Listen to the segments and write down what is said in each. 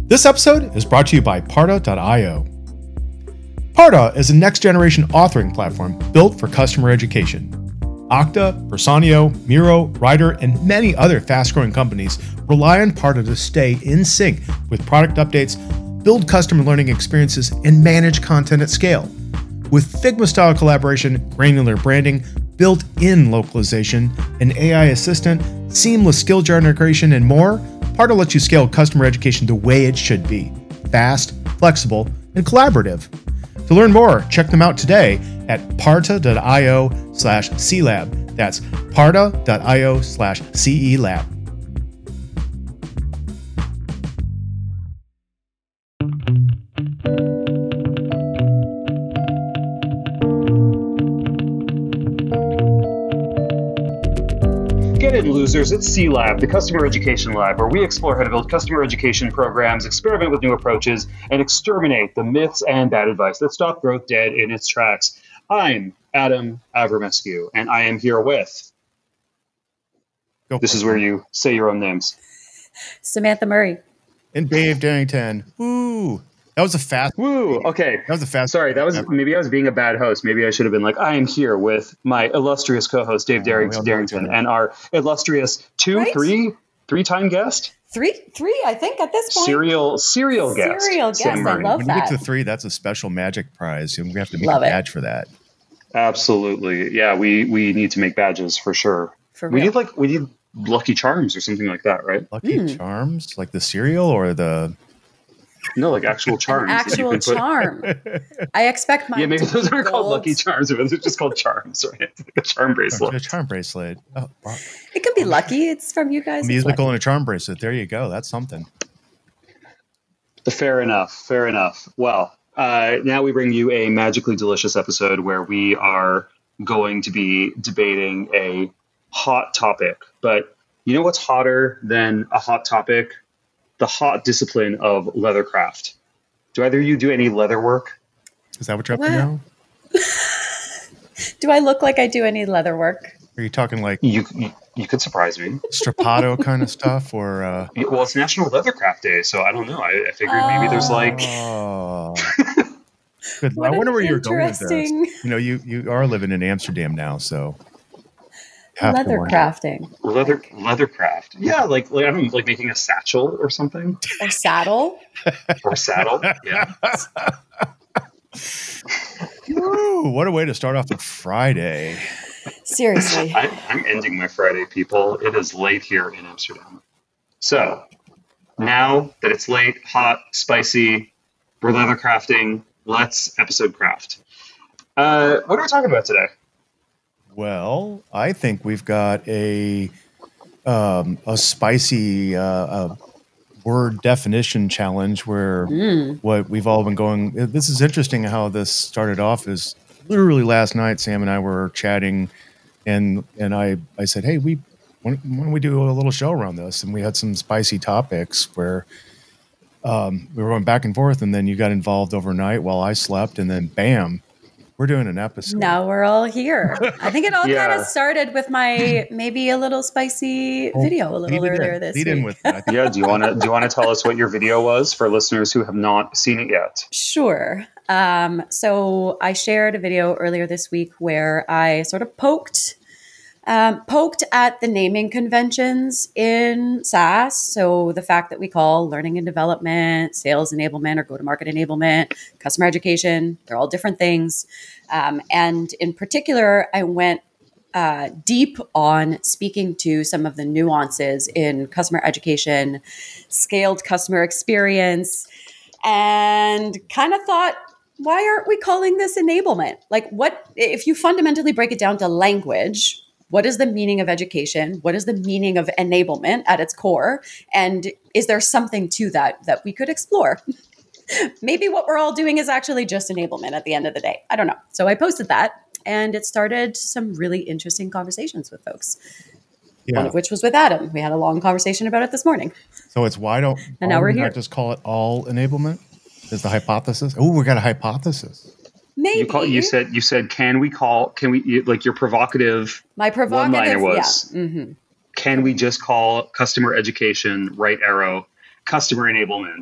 This episode is brought to you by Parta.io. Parta is a next-generation authoring platform built for customer education. Okta, Personio, Miro, Writer, and many other fast-growing companies rely on Parta to stay in sync with product updates, build customer learning experiences, and manage content at scale. With Figma-style collaboration, granular branding, built-in localization, an AI assistant, seamless skill jar integration, and more, Parta lets you scale customer education the way it should be: fast, flexible, and collaborative. To learn more, check them out today at parta.io/CLab. That's parta.io/CELab. Get in, losers. It's C-Lab, the Customer Education Lab, where we explore how to build customer education programs, experiment with new approaches, and exterminate the myths and bad advice that stop growth dead in its tracks. I'm Adam Avramescu, and I am here with... This is where you say your own names. Samantha Murray. And Dave Darrington. Woo! That was a fast... Woo! Okay. That was a fast... Sorry, maybe I was being a bad host. Maybe I should have been like, I am here with my illustrious co-host, Dave Darrington, and our illustrious three-time guest? Three, I think, at this point. Serial guest. Serial guest, I love when that. you get to 3, that's a special magic prize, and we have to make Love a it. badge for that. Absolutely. Yeah, we need to make badges for sure. For real. We need Lucky Charms or something like that, right? Lucky Charms? Like the cereal or the... No, like actual charms. An actual charm. I expect mine. Yeah, maybe to those be aren't called gold. Lucky Charms, but they're just called charms, right? Like a charm bracelet. A charm bracelet. Oh, wow. It could be lucky. It's from you guys. A musical and a charm bracelet. There you go. That's something. Fair enough. Well, now we bring you a magically delicious episode where we are going to be debating a hot topic. But you know what's hotter than a hot topic? The hot discipline of leathercraft. Do either of you do any leather work? Is that what you're up to now? Do I look like I do any leather work? Are you talking like You could surprise me. strappado kind of stuff, or? Well, it's National Leathercraft Day, so I don't know. I figured maybe there's like... Oh. Good. What I wonder an where you're going with this. interesting- You know, you are living in Amsterdam now, so have to Leather wonder. crafting. Leathercraft. Yeah, like I don't know, like making a satchel or something. Or saddle. Or saddle. Yeah. Woo, what a way to start off a Friday. Seriously. I'm ending my Friday, people. It is late here in Amsterdam. So, now that it's late, hot, spicy, we're leathercrafting, let's episode craft. What are we talking about today? Well, I think we've got a spicy word definition challenge where what we've all been going. This is interesting how this started off. Is literally last night, Sam and I were chatting, and I said, "Hey, why don't we do a little show around this?" And we had some spicy topics where we were going back and forth, and then you got involved overnight while I slept, and then bam. We're doing an episode. Now we're all here. I think it all Yeah. kind of started with my maybe a little spicy video a little earlier this Lead week. in with that. Yeah, do you want to tell us what your video was for listeners who have not seen it yet? Sure. So I shared a video earlier this week where I sort of poked at the naming conventions in SaaS. So the fact that we call learning and development, sales enablement, or go-to-market enablement, customer education, they're all different things. And in particular, I went deep on speaking to some of the nuances in customer education, scaled customer experience, and kind of thought, why aren't we calling this enablement? Like, what if you fundamentally break it down to language? What is the meaning of education? What is the meaning of enablement at its core? And is there something to that we could explore? Maybe what we're all doing is actually just enablement at the end of the day. I don't know. So I posted that, and it started some really interesting conversations with folks. Yeah. One of which was with Adam. We had a long conversation about it this morning. So it's why don't And now we're we here. not just call it all enablement? Is the hypothesis? Oh, we got a hypothesis. Maybe You said can we like your provocative my provocative one-liner was yeah. Mm-hmm. Can we just call customer education, right arrow, customer enablement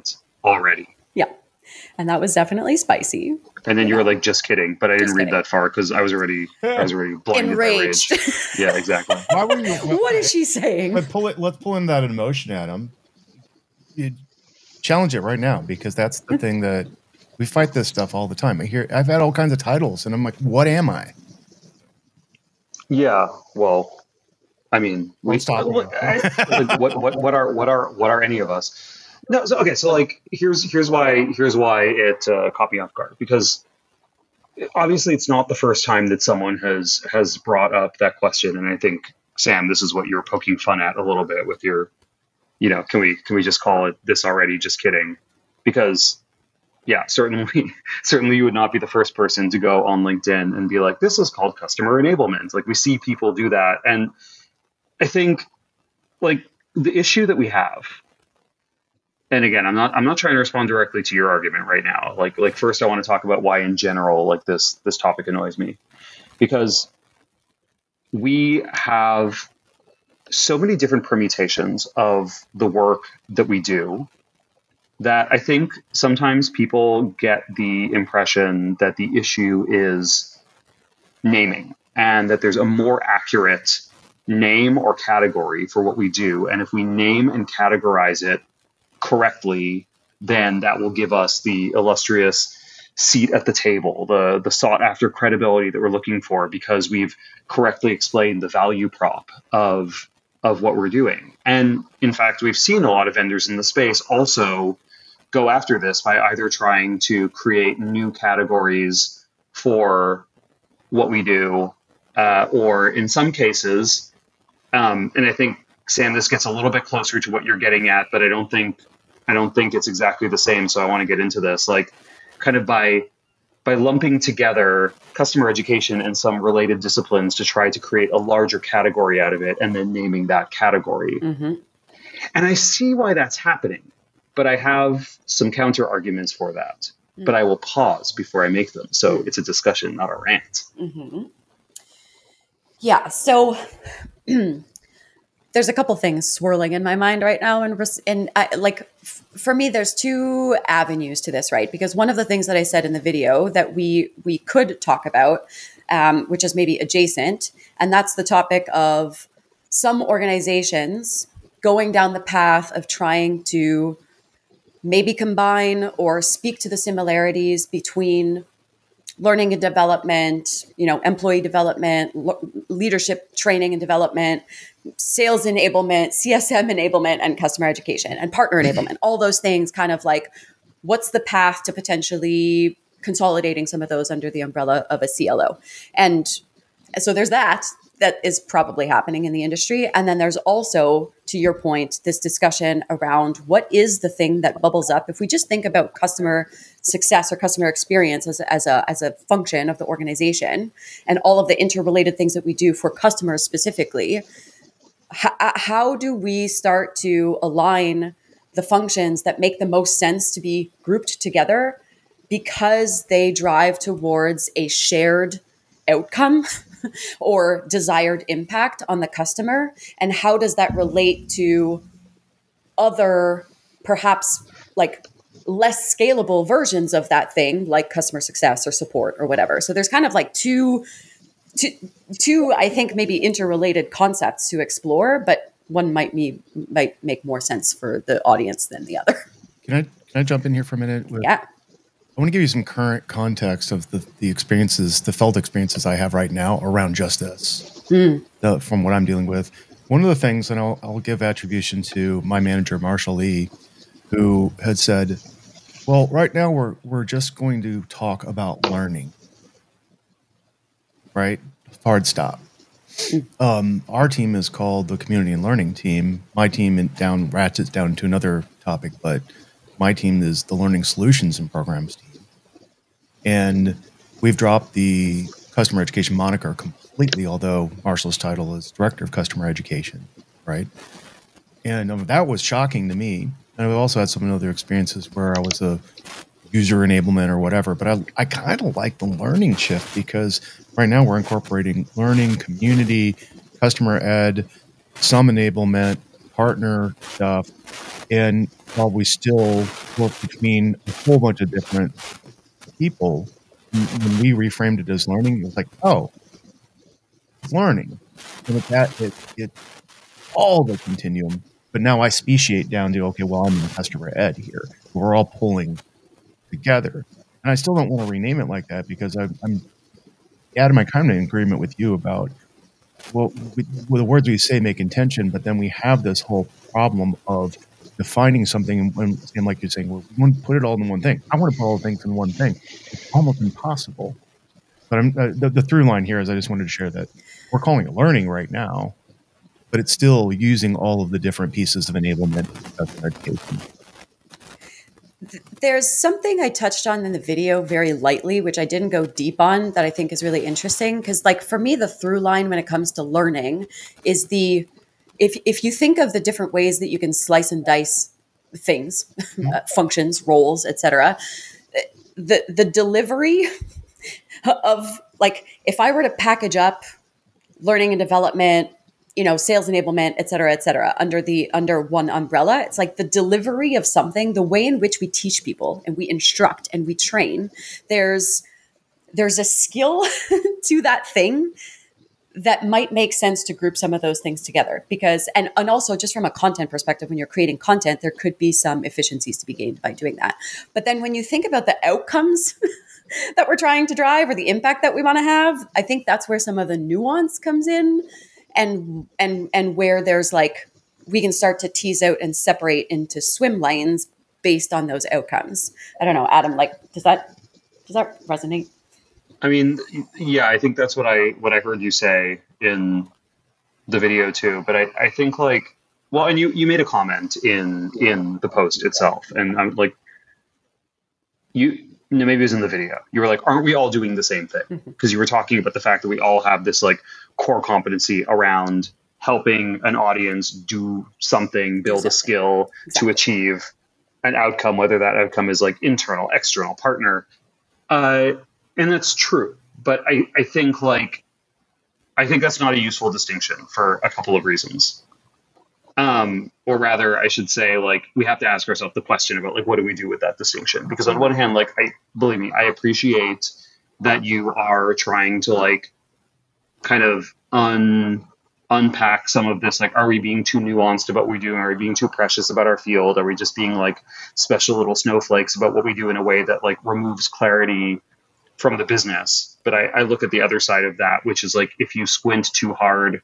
already. Yeah. And that was definitely spicy. And then you were like, just kidding. But I didn't read kidding. that far because I was already blinded Enraged. by rage. Yeah, exactly. Why were you? What is she saying? Let's pull in that emotion, Adam. You challenge it right now, because that's the thing that we fight this stuff all the time. I've had all kinds of titles, and I'm like, what am I? Yeah. Well, I mean, What are any of us? No. So, okay. So like, here's why it caught me off guard, because obviously it's not the first time that someone has brought up that question. And I think, Sam, this is what you're poking fun at a little bit with your, can we just call it this already? Just kidding. Because yeah, certainly you would not be the first person to go on LinkedIn and be like, this is called customer enablement. Like, we see people do that. And I think, like, the issue that we have, and again, I'm not trying to respond directly to your argument right now. Like first I want to talk about why in general, like, this topic annoys me, because we have so many different permutations of the work that we do that I think sometimes people get the impression that the issue is naming, and that there's a more accurate name or category for what we do. And if we name and categorize it correctly, then that will give us the illustrious seat at the table, the sought after credibility that we're looking for, because we've correctly explained the value prop of what we're doing. And in fact, we've seen a lot of vendors in the space also go after this by either trying to create new categories for what we do, or in some cases, and I think, Sam, this gets a little bit closer to what you're getting at, but I don't think it's exactly the same. So I want to get into this, like, kind of by lumping together customer education and some related disciplines to try to create a larger category out of it, and then naming that category. Mm-hmm. And I see why that's happening, but I have some counter arguments for that. But I will pause before I make them. So it's a discussion, not a rant. Mm-hmm. Yeah. So there's a couple things swirling in my mind right now. And for me, there's two avenues to this, right? Because one of the things that I said in the video that we could talk about, which is maybe adjacent, and that's the topic of some organizations going down the path of trying to maybe combine or speak to the similarities between learning and development, employee development, leadership training and development, sales enablement, CSM enablement, and customer education and partner enablement. All those things, kind of like, what's the path to potentially consolidating some of those under the umbrella of a CLO? And so there's that is probably happening in the industry. And then there's also, to your point, this discussion around what is the thing that bubbles up. If we just think about customer success or customer experience as a function of the organization, and all of the interrelated things that we do for customers specifically, how do we start to align the functions that make the most sense to be grouped together because they drive towards a shared outcome or desired impact on the customer? And how does that relate to other, perhaps, like, less scalable versions of that thing, like customer success or support or whatever? So there's kind of like two, I think, maybe interrelated concepts to explore, but one might make more sense for the audience than the other. Can I jump in here for a minute? Yeah. I want to give you some current context of the experiences, the felt experiences I have right now around just this, from what I'm dealing with. One of the things, and I'll give attribution to my manager, Marshall Lee, who had said, well, right now we're just going to talk about learning, right? Hard stop. Our team is called the Community and Learning Team. My team ratchets down to another topic, but my team is the Learning Solutions and Programs team. And we've dropped the customer education moniker completely, although Marshall's title is Director of Customer Education, right? And that was shocking to me. And I've also had some other experiences where I was a user enablement or whatever, but I kind of like the learning shift, because right now we're incorporating learning, community, customer ed, some enablement, partner stuff. And while we still work between a whole bunch of different people, when we reframed it as learning, it was like, oh, it's learning. And with that, it's all the continuum. But now I speciate down to, okay, well, I'm in customer ed here. We're all pulling together. And I still don't want to rename it like that because I'm out of my kind of agreement with you about, well, with the words we say make intention, but then we have this whole problem of defining something and like you're saying, well, we want to put it all in one thing. I want to put all the things in one thing. It's almost impossible. But the through line here is I just wanted to share that we're calling it learning right now, but it's still using all of the different pieces of enablement of education. There's something I touched on in the video very lightly, which I didn't go deep on, that I think is really interesting. Because, like, for me, the through line when it comes to learning is if you think of the different ways that you can slice and dice things, functions, roles, etc., the delivery of, like, if I were to package up learning and development, sales enablement, et cetera, under one umbrella, it's like the delivery of something, the way in which we teach people and we instruct and we train, there's a skill to that thing that might make sense to group some of those things together because, and also just from a content perspective, when you're creating content, there could be some efficiencies to be gained by doing that. But then when you think about the outcomes that we're trying to drive or the impact that we want to have, I think that's where some of the nuance comes in. And where there's like, we can start to tease out and separate into swim lanes based on those outcomes. I don't know, Adam, like, does that resonate? I mean, yeah, I think that's what I heard you say in the video too. But I think like, well, and you made a comment in the post itself, and I'm like, maybe it was in the video. You were like, aren't we all doing the same thing? Because you were talking about the fact that we all have this like core competency around helping an audience do something, build a skill to achieve an outcome, whether that outcome is like internal, external, partner. And that's true. But I think that's not a useful distinction for a couple of reasons. Or rather, I should say, like, we have to ask ourselves the question about, like, what do we do with that distinction? Because on one hand, like, believe me, I appreciate that you are trying to, like, kind of unpack some of this. Like, are we being too nuanced about what we do? Are we being too precious about our field? Are we just being, like, special little snowflakes about what we do in a way that, like, removes clarity from the business? But I look at the other side of that, which is, like, if you squint too hard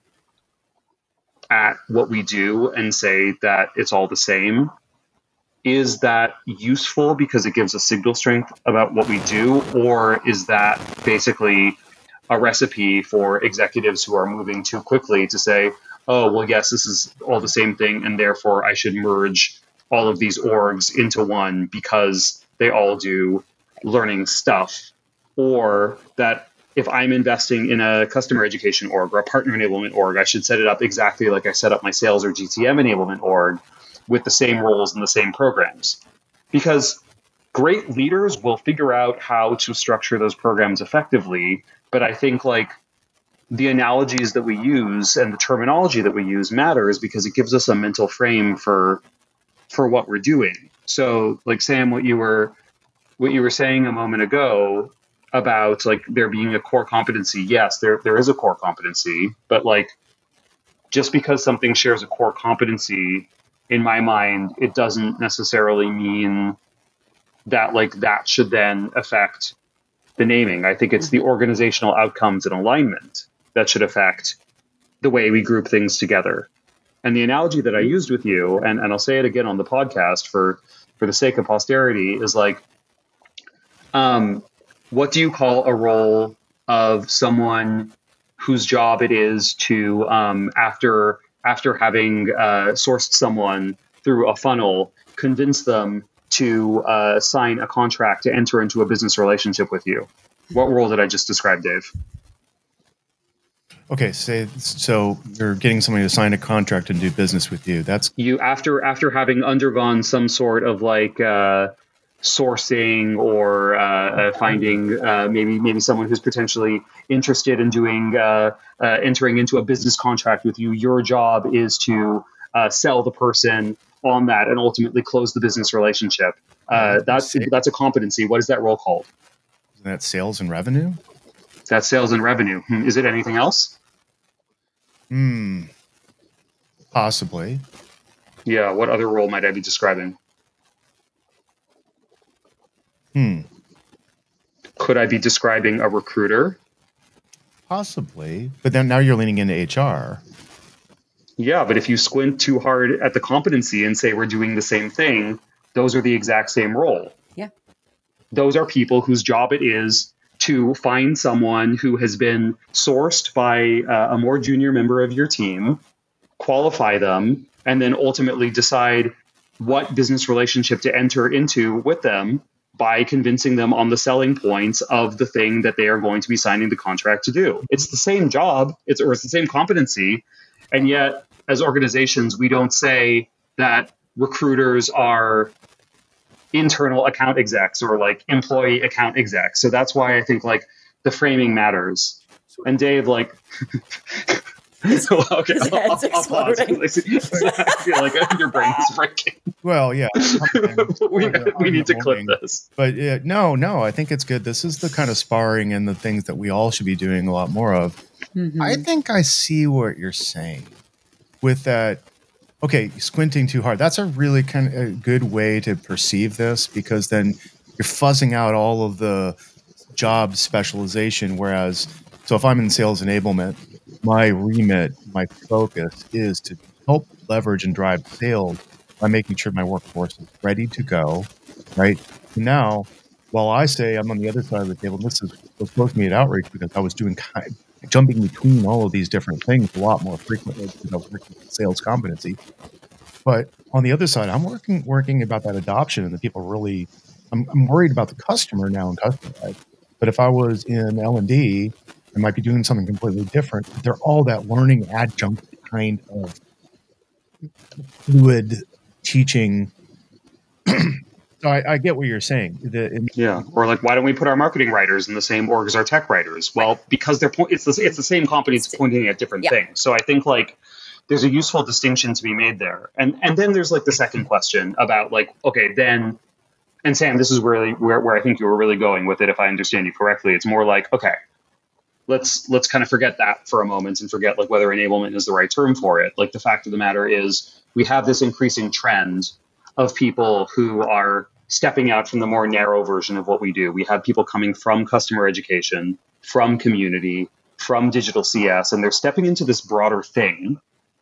at what we do and say that it's all the same, is that useful because it gives a signal strength about what we do? Or is that basically a recipe for executives who are moving too quickly to say, oh, well, yes, this is all the same thing, and therefore I should merge all of these orgs into one because they all do learning stuff? Or that if I'm investing in a customer education org or a partner enablement org, I should set it up exactly like I set up my sales or GTM enablement org with the same roles and the same programs. Because great leaders will figure out how to structure those programs effectively. But I think like the analogies that we use and the terminology that we use matters because it gives us a mental frame for what we're doing. So like Sam, what you were saying a moment ago about like there being a core competency. Yes, there is a core competency, but like just because something shares a core competency, in my mind, it doesn't necessarily mean that like that should then affect the naming. I think it's the organizational outcomes and alignment that should affect the way we group things together. And the analogy that I used with you, and I'll say it again on the podcast for the sake of posterity, is like, what do you call a role of someone whose job it is to, after having sourced someone through a funnel, convince them to sign a contract to enter into a business relationship with you? What role did I just describe, Dave? Okay, so you're getting somebody to sign a contract and do business with you. That's you after having undergone some sort of like sourcing or finding maybe someone who's potentially interested in doing entering into a business contract with you. Your job is to sell the person on that and ultimately close the business relationship. That's a competency. What is that role called? Isn't that sales and revenue? That's sales and revenue. Is it anything else? Possibly. Yeah. What other role might I be describing? Could I be describing a recruiter? Possibly. But then now you're leaning into HR. Yeah, but if you squint too hard at the competency and say we're doing the same thing, those are the exact same role. Yeah. Those are people whose job it is to find someone who has been sourced by a more junior member of your team, qualify them, and then ultimately decide what business relationship to enter into with them by convincing them on the selling points of the thing that they are going to be signing the contract to do. It's the same job, it's the same competency, and yet as organizations, we don't say that recruiters are internal account execs or like employee account execs. So that's why I think like the framing matters. And Dave, like, okay, I'll pause. I feel like your brain is breaking. Well, yeah. we need to clip this. But no, I think it's good. This is the kind of sparring and the things that we all should be doing a lot more of. Mm-hmm. I think I see what you're saying with that. Okay, squinting too hard. That's a really kind of good way to perceive this, because then you're fuzzing out all of the job specialization. Whereas, so if I'm in sales enablement, my remit, my focus is to help leverage and drive sales by making sure my workforce is ready to go, right? And now, while I say I'm on the other side of the table, and this was supposed to be at Outreach because I was doing jumping between all of these different things a lot more frequently because I was working with sales competency. But on the other side, I'm working about that adoption, and the people really, I'm worried about the customer now in customer life. But if I was in L&D, I might be doing something completely different. They're all that learning adjunct kind of fluid teaching. So I get what you're saying. Yeah, or like, why don't we put our marketing writers in the same org as our tech writers? Well, because it's the same companies pointing at different things. So I think like there's a useful distinction to be made there. And then there's like the second question about like, okay, then, and Sam, this is really where I think you were really going with it, if I understand you correctly. It's more like, okay, let's kind of forget that for a moment and forget like whether enablement is the right term for it. Like the fact of the matter is we have this increasing trend of people who are stepping out from the more narrow version of what we do. We have people coming from customer education, from community, from digital CS, and they're stepping into this broader thing.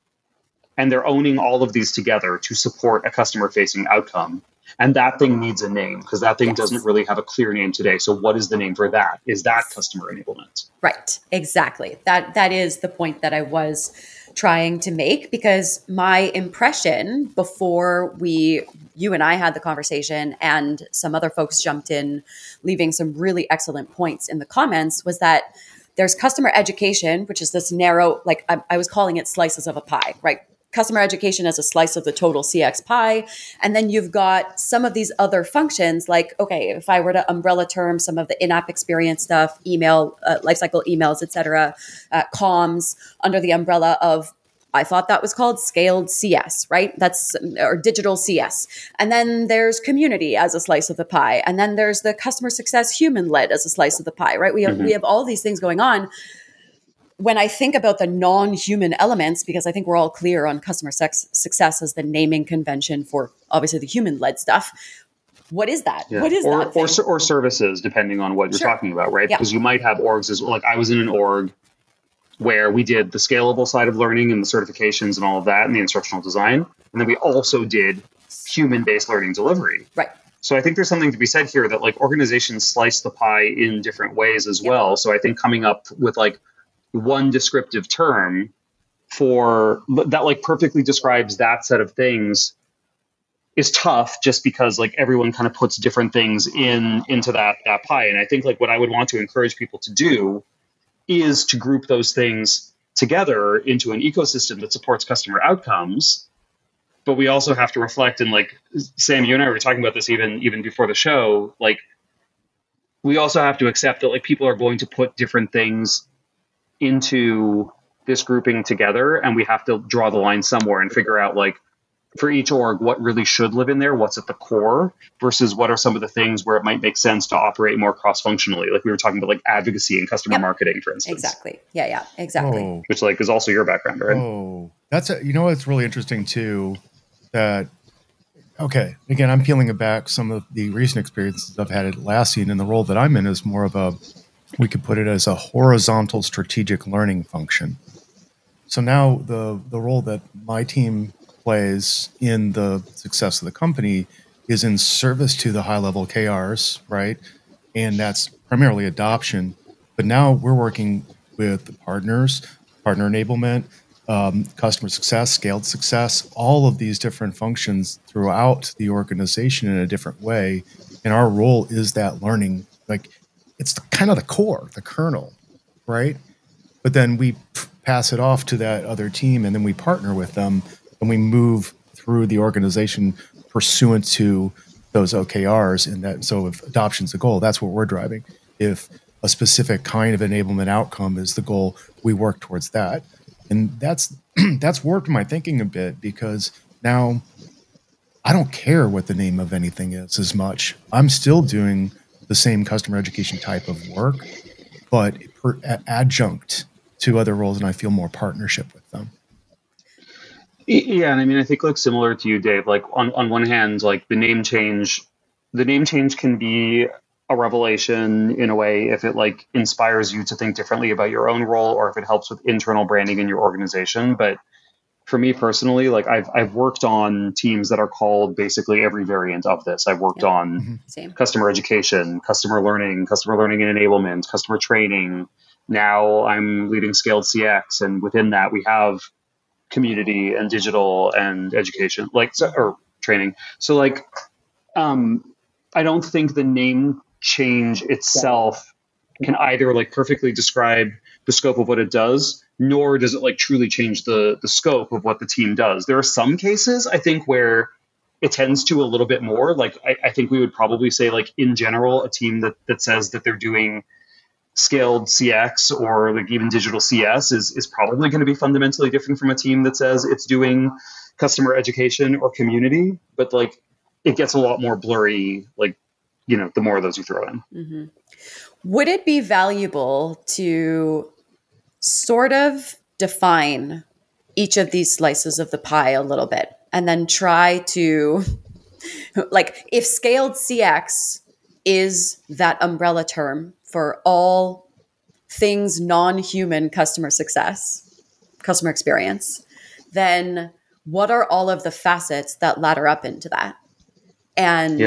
And they're owning all of these together to support a customer-facing outcome. And that thing needs a name, because that thing doesn't really have a clear name today. So what is the name for that? Is that customer enablement? Right, exactly. That is the point that I was trying to make, because my impression before you and I had the conversation and some other folks jumped in, leaving some really excellent points in the comments, was that there's customer education, which is this narrow, like I was calling it slices of a pie, right? Customer education as a slice of the total CX pie. And then you've got some of these other functions like, okay, if I were to umbrella term some of the in-app experience stuff, email, lifecycle emails, et cetera, comms under the umbrella of, I thought that was called scaled CS, right? Or digital CS. And then there's community as a slice of the pie. And then there's the customer success human-led as a slice of the pie, right? We have all these things going on. When I think about the non-human elements, because I think we're all clear on customer success as the naming convention for obviously the human-led stuff. What is that? Yeah. What is that? Or services, depending on what you're talking about, right? Yeah. Because you might have orgs as well. Like I was in an org where we did the scalable side of learning and the certifications and all of that and the instructional design. And then we also did human-based learning delivery. Right. So I think there's something to be said here that like organizations slice the pie in different ways as well. So I think coming up with like one descriptive term for that like perfectly describes that set of things is tough, just because like everyone kind of puts different things into that pie. And I think like what I would want to encourage people to do is to group those things together into an ecosystem that supports customer outcomes. But we also have to reflect, and like Sam, you and I were talking about this even before the show, like we also have to accept that like people are going to put different things into this grouping together, and we have to draw the line somewhere and figure out like for each org, what really should live in there, what's at the core, versus what are some of the things where it might make sense to operate more cross-functionally. Like we were talking about, like advocacy and customer marketing, for instance. Exactly. Yeah, exactly. Oh. Which like is also your background, right? Oh, it's really interesting too, that, okay, again, I'm peeling it back. Some of the recent experiences I've had at Atlassian, and the role that I'm in is more of we could put it as a horizontal strategic learning function. So now the role that my team plays in the success of the company is in service to the high-level KRs, right? And that's primarily adoption. But now we're working with partners, partner enablement, customer success, scaled success, all of these different functions throughout the organization in a different way. And our role is that learning, like it's kind of the core, the kernel, right? But then we pass it off to that other team, and then we partner with them, and we move through the organization pursuant to those OKRs. And that, so if adoption's the goal, that's what we're driving. If a specific kind of enablement outcome is the goal, we work towards that. And that's warped my thinking a bit, because now I don't care what the name of anything is as much. I'm still doing the same customer education type of work, but adjunct to other roles, and I feel more partnership with them. Yeah, and I mean, I think like similar to you, Dave. Like on one hand, like the name change can be a revelation in a way if it like inspires you to think differently about your own role, or if it helps with internal branding in your organization. But for me personally, like I've worked on teams that are called basically every variant of this. I've worked on customer education, customer learning and enablement, customer training. Now I'm leading scaled CX, and within that we have community and digital and education, or training. So like, I don't think the name change itself can either like perfectly describe the scope of what it does, nor does it like truly change the scope of what the team does. There are some cases I think where it tends to a little bit more. Like I think we would probably say like in general, a team that says that they're doing scaled CX or like even digital CS is probably going to be fundamentally different from a team that says it's doing customer education or community. But like it gets a lot more blurry, like, you know, the more of those you throw in. Mm-hmm. Would it be valuable to sort of define each of these slices of the pie a little bit, and then try to, like, if scaled CX is that umbrella term for all things non-human customer success, customer experience, then what are all of the facets that ladder up into that? And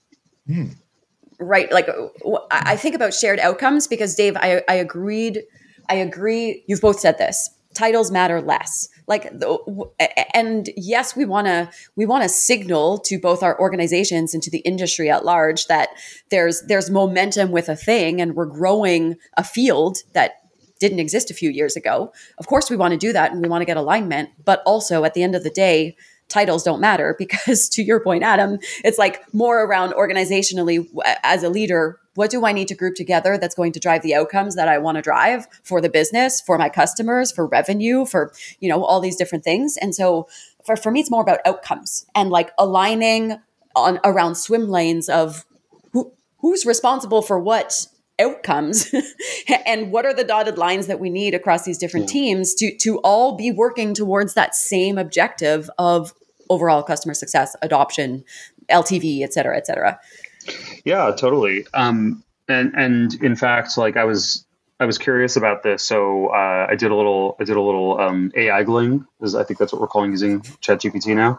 right, like I think about shared outcomes, because Dave, I agree. You've both said this. Titles matter less. Like, and yes, we want to signal to both our organizations and to the industry at large that there's momentum with a thing, and we're growing a field that didn't exist a few years ago. Of course, we want to do that, and we want to get alignment. But also, at the end of the day, titles don't matter, because to your point, Adam, it's like more around organizationally as a leader. What do I need to group together that's going to drive the outcomes that I want to drive for the business, for my customers, for revenue, for, you know, all these different things. And so for me, it's more about outcomes and like aligning on around swim lanes of who's responsible for what outcomes and what are the dotted lines that we need across these different teams to all be working towards that same objective of overall customer success, adoption, LTV, et cetera, et cetera. Yeah, totally. And in fact, like I was curious about this, so I did a little AI-gling, because I think that's what we're calling using ChatGPT now,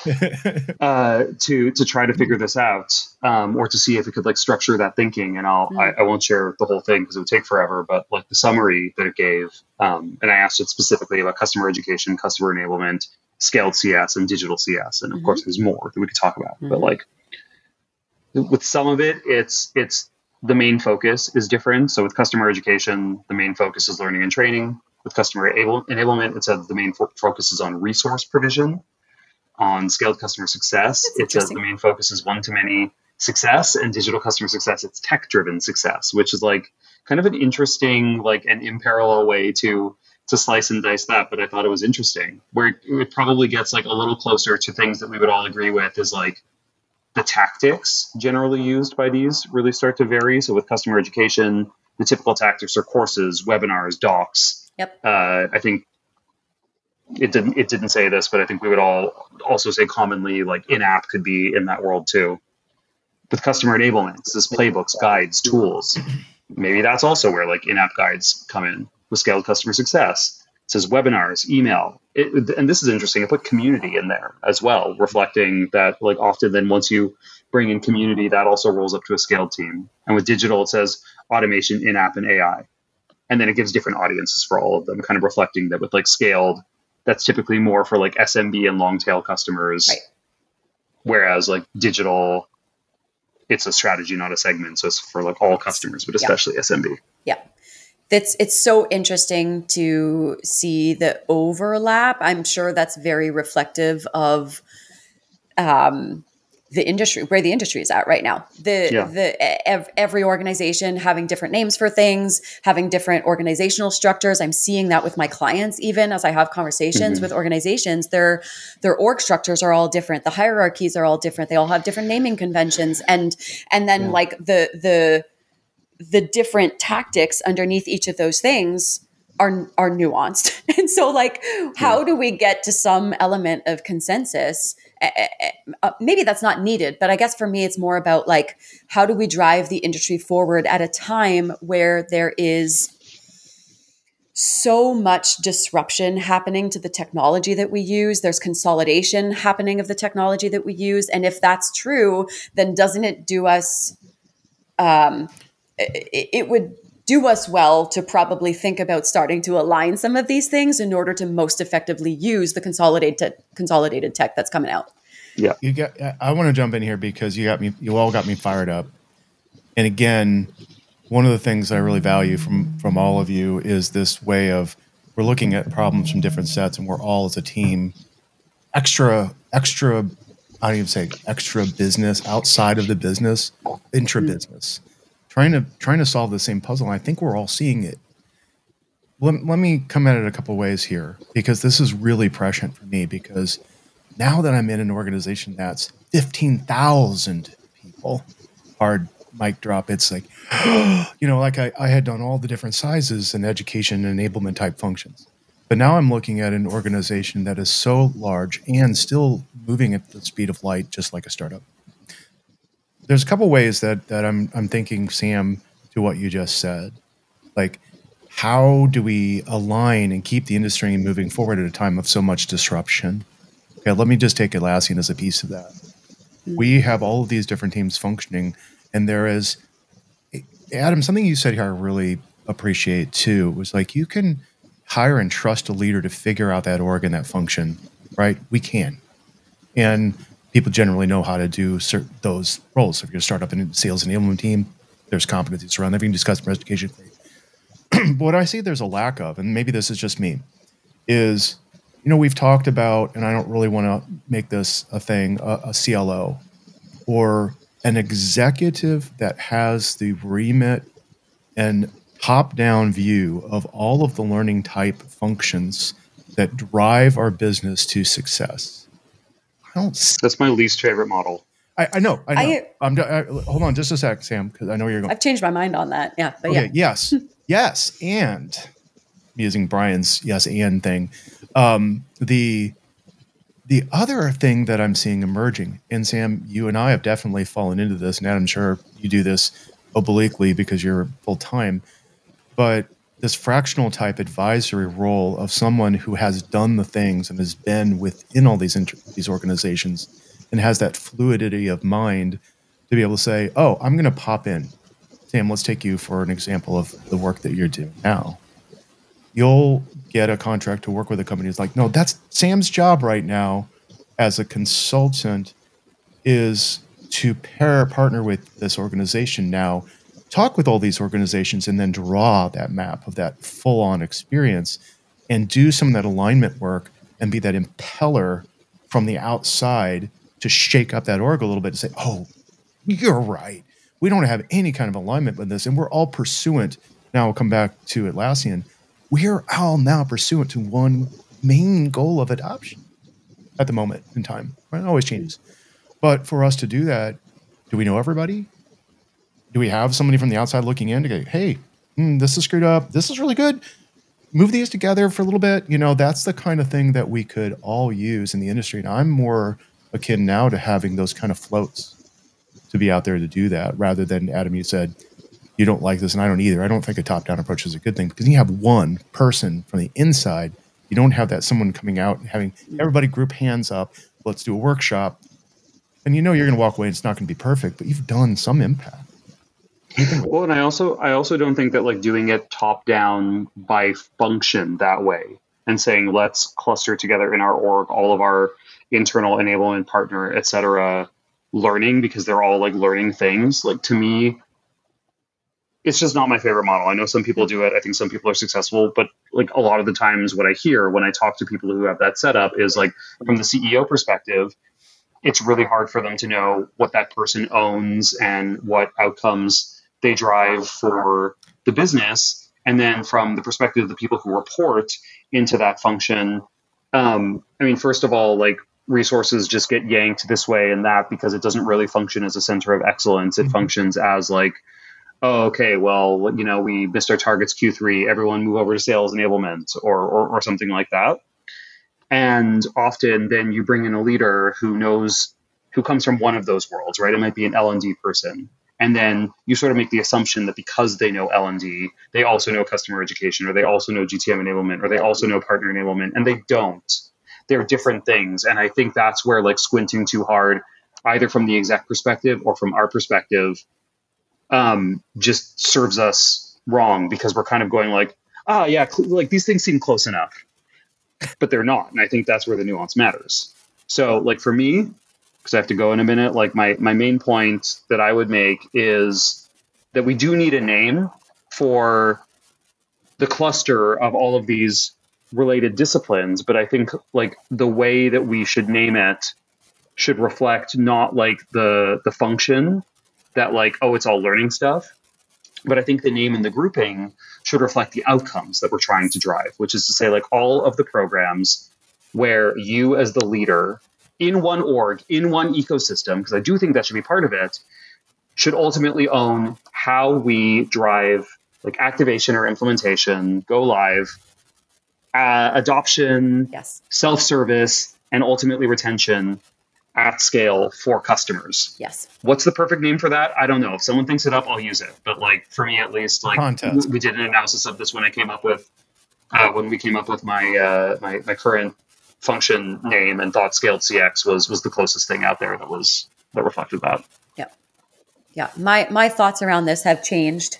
to try to figure this out, or to see if it could like structure that thinking. And I won't share the whole thing because it would take forever, but like the summary that it gave, and I asked it specifically about customer education, customer enablement, scaled CS, and digital CS, and of course there's more that we could talk about, but like, with some of it, it's the main focus is different. So with customer education, the main focus is learning and training. With customer enablement, it says the main focus is on resource provision. On scaled customer success, it says the main focus is one-to-many success. And digital customer success, it's tech-driven success, which is like kind of an interesting, like an in parallel way to to slice and dice that, but I thought it was interesting. Where it probably gets like a little closer to things that we would all agree with is like the tactics generally used by these really start to vary. So with customer education, the typical tactics are courses, webinars, docs. Yep. I think it didn't say this, but I think we would all also say commonly like in-app could be in that world too. With customer enablement, this is playbooks, guides, tools. Maybe that's also where like in-app guides come in. With scaled customer success, it says webinars, email. And this is interesting. I put community in there as well, reflecting that like often then once you bring in community, that also rolls up to a scaled team. And with digital, it says automation, in-app, and AI. And then it gives different audiences for all of them, kind of reflecting that with like scaled, that's typically more for like SMB and long tail customers. Right. Whereas like digital, it's a strategy, not a segment. So it's for like all customers, but especially SMB. Yeah. It's so interesting to see the overlap. I'm sure that's very reflective of the industry, where the industry is at right now. Every organization having different names for things, having different organizational structures. I'm seeing that with my clients, even as I have conversations with organizations, their org structures are all different. The hierarchies are all different. They all have different naming conventions. And then like the different tactics underneath each of those things are nuanced. And so like, how do we get to some element of consensus? Maybe that's not needed, but I guess for me, it's more about like, how do we drive the industry forward at a time where there is so much disruption happening to the technology that we use? There's consolidation happening of the technology that we use. And if that's true, then doesn't it do us, it would do us well to probably think about starting to align some of these things in order to most effectively use the consolidated tech that's coming out. Yeah. I want to jump in here because you all got me fired up. And again, one of the things I really value from all of you is this way of we're looking at problems from different sets and we're all as a team extra, I don't even say extra business outside of the business, intra-business. Trying to solve the same puzzle. And I think we're all seeing it. Let me come at it a couple ways here, because this is really prescient for me, because now that I'm in an organization that's 15,000 people, hard mic drop, it's like, like I had done all the different sizes and education and enablement type functions. But now I'm looking at an organization that is so large and still moving at the speed of light, just like a startup. There's a couple ways that I'm thinking, Sam, to what you just said. Like, how do we align and keep the industry moving forward at a time of so much disruption? Okay, let me just take Atlassian as a piece of that. We have all of these different teams functioning, and there is, Adam, something you said here I really appreciate too, was like you can hire and trust a leader to figure out that org and that function, right? We can. And people generally know how to do those roles. So if you're a startup and sales enablement team, there's competencies around that. You can discuss customer education. But what I see there's a lack of, and maybe this is just me, is, we've talked about, and I don't really want to make this a thing, a CLO or an executive that has the remit and top-down view of all of the learning type functions that drive our business to success. That's my least favorite model. I know. Hold on just a sec, Sam, because I know you're going. I've changed my mind on that. Yeah. But okay. Yeah. Yes. And I'm using Brian's yes and thing. The other thing that I'm seeing emerging, and Sam, you and I have definitely fallen into this, and I'm sure you do this obliquely because you're full time, but this fractional type advisory role of someone who has done the things and has been within all these organizations and has that fluidity of mind to be able to say, oh, I'm going to pop in. Sam, let's take you for an example of the work that you're doing now. You'll get a contract to work with a company. It's like, no, that's Sam's job right now as a consultant is to partner with this organization now, talk with all these organizations, and then draw that map of that full-on experience and do some of that alignment work and be that impeller from the outside to shake up that org a little bit and say, oh, you're right. We don't have any kind of alignment with this. And we're all pursuant. Now I'll come back to Atlassian. We are all now pursuant to one main goal of adoption at the moment in time. Right? It always changes. But for us to do that, do we know everybody? Do we have somebody from the outside looking in to go, hey, this is screwed up. This is really good. Move these together for a little bit. That's the kind of thing that we could all use in the industry. And I'm more akin now to having those kind of floats to be out there to do that, rather than, Adam, you said, you don't like this, and I don't either. I don't think a top-down approach is a good thing, because you have one person from the inside. You don't have that someone coming out and having everybody group hands up. Let's do a workshop. And you're going to walk away and it's not going to be perfect, but you've done some impact. Well, and I also don't think that doing it top down by function that way and saying, let's cluster together in our org all of our internal enablement partner, et cetera, learning, because they're all learning things. To me, it's just not my favorite model. I know some people do it. I think some people are successful, but a lot of the times what I hear when I talk to people who have that setup is from the CEO perspective, it's really hard for them to know what that person owns and what outcomes they drive for the business. And then from the perspective of the people who report into that function, first of all, resources just get yanked this way and that, because it doesn't really function as a center of excellence. It functions as oh, okay, well, we missed our targets Q3, everyone move over to sales enablement or something like that. And often then you bring in a leader who comes from one of those worlds, right? It might be an L&D person. And then you sort of make the assumption that because they know L&D, they also know customer education, or they also know GTM enablement, or they also know partner enablement, and they don't. They're different things. And I think that's where squinting too hard, either from the exec perspective or from our perspective, just serves us wrong, because we're kind of going these things seem close enough, but they're not. And I think that's where the nuance matters. So for me, because I have to go in a minute, my main point that I would make is that we do need a name for the cluster of all of these related disciplines. But I think the way that we should name it should reflect not the function that it's all learning stuff. But I think the name and the grouping should reflect the outcomes that we're trying to drive, which is to say all of the programs where you as the leader in one org, in one ecosystem, because I do think that should be part of it, should ultimately own how we drive activation or implementation, go live, adoption, yes, self-service, and ultimately retention at scale for customers. Yes. What's the perfect name for that? I don't know. If someone thinks it up, I'll use it. But for me, at least, we did an analysis of this when we came up with my my current function name, and thought Scaled CX was the closest thing out there that reflected that. Yeah. My thoughts around this have changed.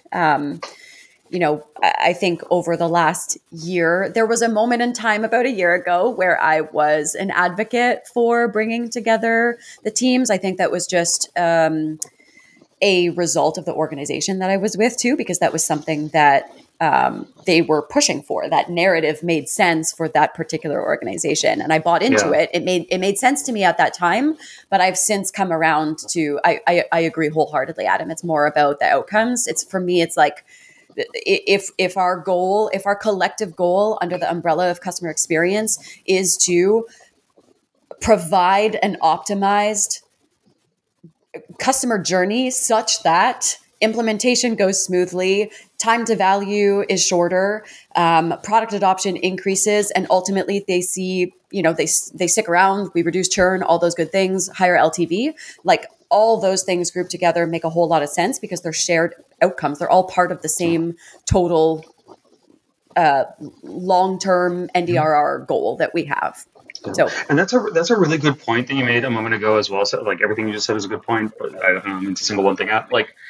I think over the last year, there was a moment in time about a year ago where I was an advocate for bringing together the teams. I think that was just a result of the organization that I was with too, because that was something that they were pushing for. That narrative made sense for that particular organization, and I bought into it. It made sense to me at that time, but I've since come around to. I agree wholeheartedly, Adam. It's more about the outcomes. It's for me. It's if our goal, if our collective goal under the umbrella of customer experience is to provide an optimized customer journey such that implementation goes smoothly, time to value is shorter, product adoption increases, and ultimately they see, they stick around, we reduce churn, all those good things, higher LTV, all those things grouped together make a whole lot of sense because they're shared outcomes. They're all part of the same total long-term NDRR goal that we have. So, and that's a really good point that you made a moment ago as well. So everything you just said is a good point, but I don't mean to single one thing out.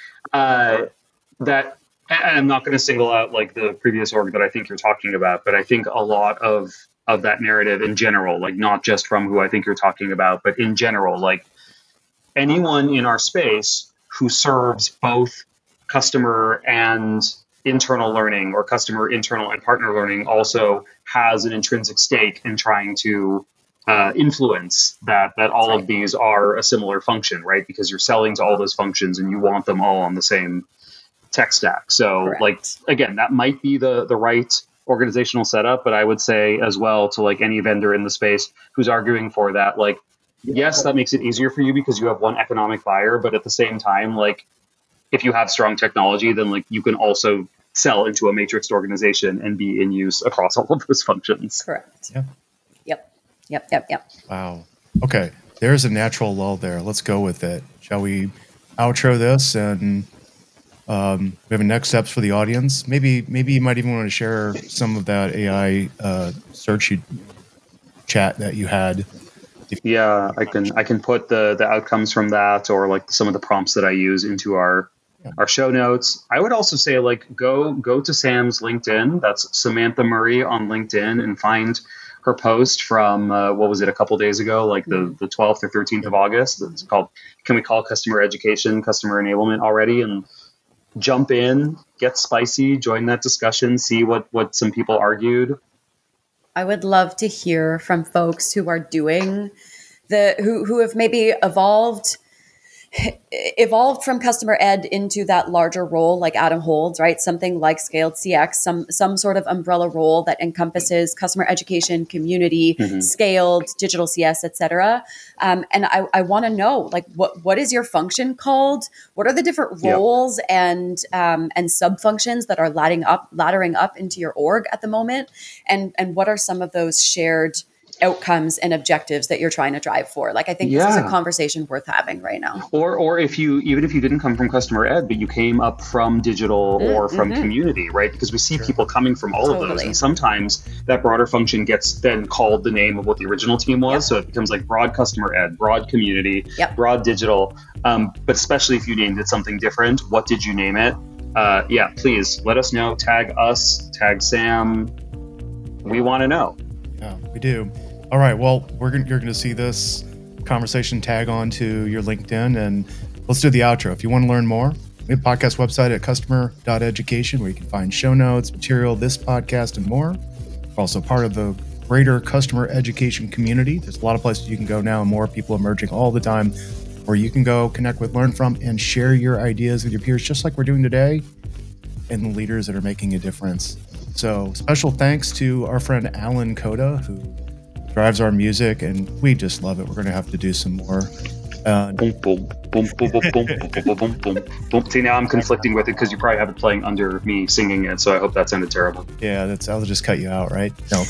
That, and I'm not going to single out the previous org that I think you're talking about, but I think a lot of that narrative in general, not just from who I think you're talking about, but in general, anyone in our space who serves both customer and internal learning, or customer internal and partner learning, also has an intrinsic stake in trying to influence that all of these are a similar function, right? Because you're selling to all those functions and you want them all on the same tech stack. So again, that might be the right organizational setup, but I would say as well to like any vendor in the space who's arguing for that, like, yes, that makes it easier for you because you have one economic buyer, but at the same time, like, if you have strong technology, then like you can also sell into a matrixed organization and be in use across all of those functions. Correct. Yeah. Yep. Wow. Okay. There's a natural lull there. Let's go with it. Shall we outro this and we have a next steps for the audience? Maybe you might even want to share some of that AI search chat that you had. Yeah, I can put the outcomes from that or like some of the prompts that I use into our show notes. I would also say like go to Sam's LinkedIn. That's Samantha Murray on LinkedIn, and find her post from what was it, a couple days ago, like the 12th or 13th of August. It's called "Can We Call Customer Education Customer Enablement Already?" And jump in, get spicy, join that discussion, see what some people argued. I would love to hear from folks who are doing who have maybe evolved from customer ed into that larger role like Adam holds, right? Something like Scaled CX, some sort of umbrella role that encompasses customer education, community, scaled, digital CS, et cetera. And I want to know, like, what is your function called? What are the different roles and sub functions that are laddering up into your org at the moment? And what are some of those shared outcomes and objectives that you're trying to drive for? Like, I think this is a conversation worth having right now. Or if you didn't come from customer ed, but you came up from digital or from community, right? Because we see people coming from all of those. And sometimes that broader function gets then called the name of what the original team was. So it becomes like broad customer ed, broad community, broad digital. But especially if you named it something different, what did you name it? Please let us know. Tag us, tag Sam. We want to know. Yeah, we do. All right. Well, you're going to see this conversation tag onto your LinkedIn, and let's do the outro. If you want to learn more, we have a podcast website at customer.education where you can find show notes, material, this podcast, and more. We're also part of the greater customer education community. There's a lot of places you can go now, and more people emerging all the time where you can go connect with, learn from, and share your ideas with your peers, just like we're doing today, and the leaders that are making a difference. So special thanks to our friend Alan Coda, who drives our music, and we just love it. We're going to have to do some more. Boom, boom, boom, boom, boom, boom, boom, boom, boom, boom, boom. See, now I'm conflicting with it because you probably have it playing under me singing it, so I hope that sounded terrible. Yeah, I'll just cut you out, right? No.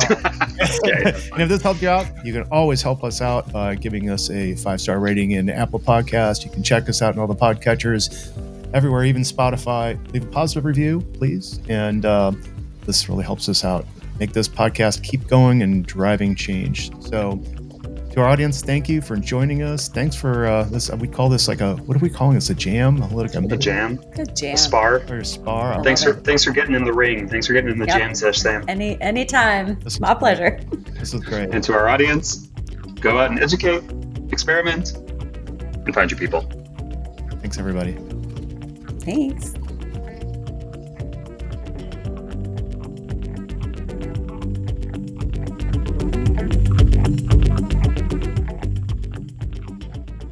And if this helped you out, you can always help us out by giving us a 5-star rating in Apple Podcast. You can check us out in all the podcatchers everywhere, even Spotify. Leave a positive review, please. And this really helps us out. Make this podcast keep going and driving change. So to our audience, thank you for joining us. Thanks for this. We call this like what are we calling this? A jam? A jam? Good jam. A spar? Or a spar. Thanks for getting in the ring. Thanks for getting in the jam sesh, Sam. Anytime. My pleasure. This was great. And to our audience, go out and educate, experiment, and find your people. Thanks, everybody. Thanks.